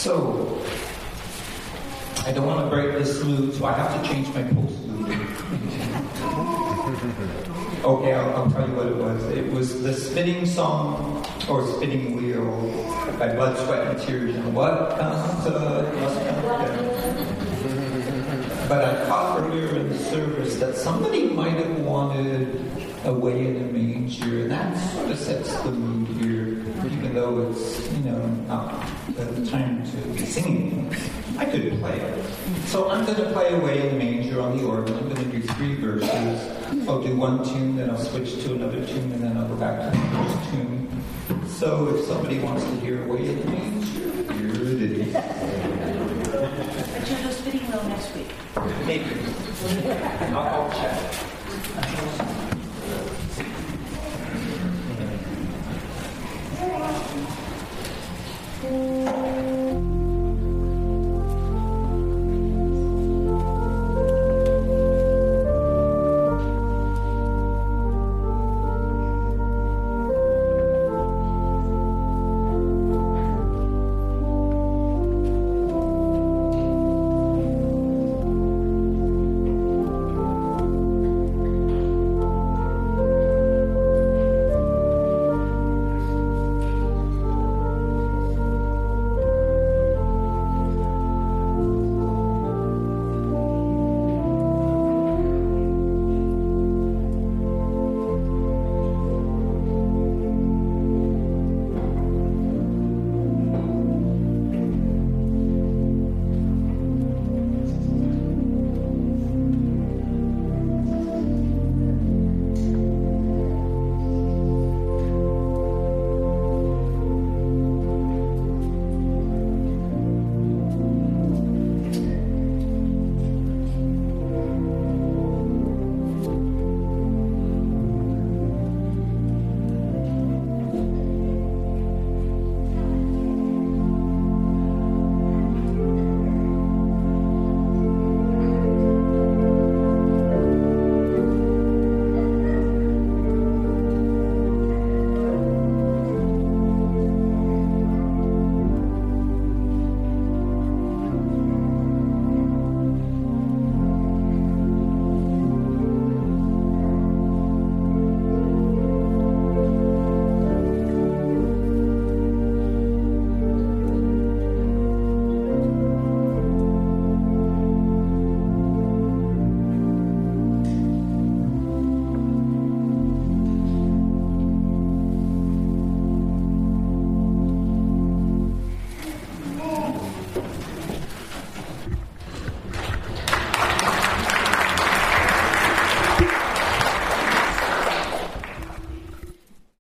So, I don't want to break this mood, so I have to change my post-mood. Okay, I'll tell you what it was. It was the Spinning Song, or Spinning Wheel, by Blood, Sweat, and Tears. And what comes up must come down. But I caught earlier in the service that somebody might have wanted Away in a Manger, and that sort of sets the mood here, even though it's, not the time to be singing. I could play it. So I'm going to play Away in a Manger on the organ. I'm going to do 3 verses. I'll do one tune, then I'll switch to another tune, and then I'll go back to the first tune. So if somebody wants to hear Away in a Manger,